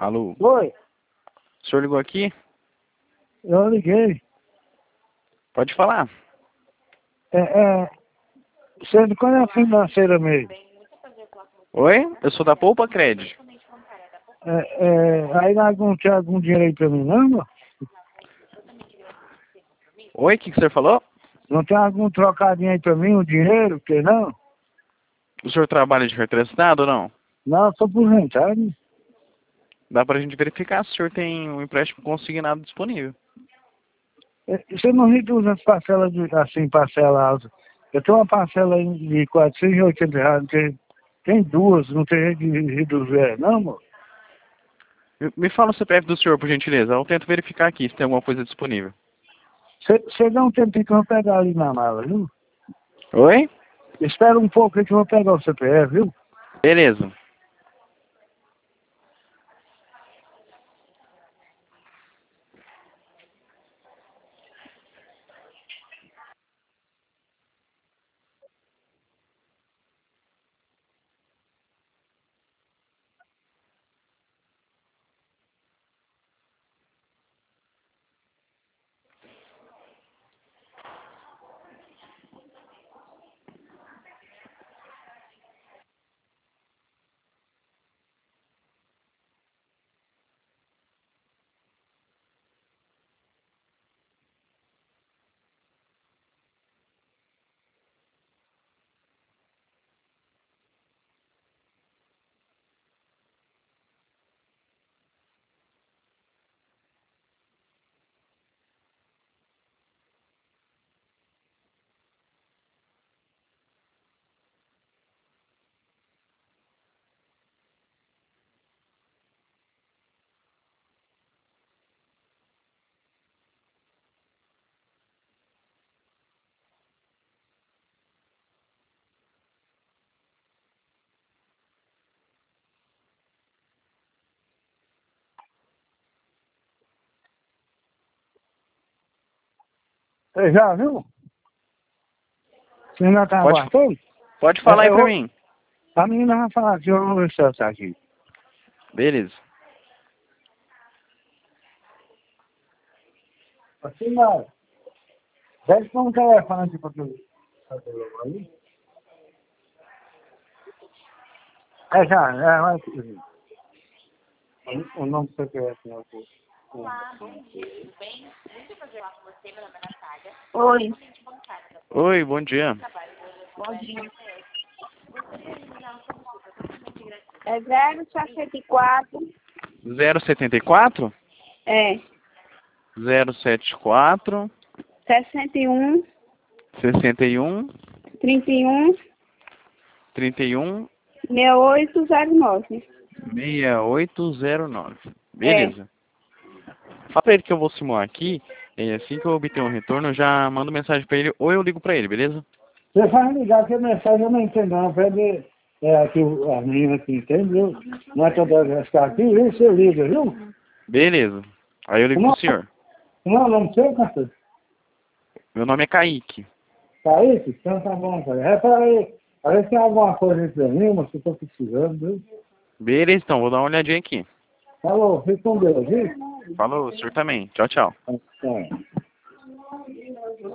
Alô? Oi, O senhor ligou aqui? eu liguei. Pode falar. Você não conhece a financeira mesmo? Oi? Eu sou da Poupa Cred. Aí não tinha algum dinheiro aí pra mim, não, mano? Oi, o que o senhor falou? Não tem algum trocadinho aí pra mim, um dinheiro, que não? O senhor trabalha de carteira assinada ou não? Não, eu sou aposentado. Dá pra gente verificar se o senhor tem um empréstimo consignado disponível. Você não reduz as parcelas assim, parcela alta. Eu tenho uma parcela aí de R$ 480, tem duas, não tem jeito de reduzir, não, mano? Me fala o CPF do senhor, por gentileza. Eu tento verificar aqui se tem alguma coisa disponível. Você dá um tempinho que eu vou pegar ali na mala, viu? Oi? Espera um pouco aí que eu vou pegar o CPF, viu? Beleza. Você já viu? Você ainda tá Pode, aguardando? pode falar aí pra Eu, mim. a menina vai falar que eu vou ver se ela tá aqui. Beleza. Assim, não. Deve ter um telefone aqui pra tu. Aí. Vai. O nome do CPF, né? Oi, Oi, bom dia. bom dia. É 064, 074 é 074 61, 61 31, 31 6809. 6809. É, Beleza. Fala pra ele que eu vou simular aqui. E assim que eu obter um retorno, eu já mando mensagem pra ele ou eu ligo pra ele, beleza? Você vai ligar que a mensagem eu não entendo, não. Pede aqui a menina que entendeu. Não é toda vez que tá aqui, viu? Você liga, viu? Beleza. Aí eu ligo pro Não, senhor. não, não sei, cantor. Meu nome é Kaique. Tá aí? Então tá bom, cara. Repara aí. A ver se tem alguma coisa aí pra mim, mas eu tô precisando, viu? Beleza, então, vou dar uma olhadinha aqui. Falou, fica com Deus, viu? Falou, o senhor também. Tchau, tchau. Tá.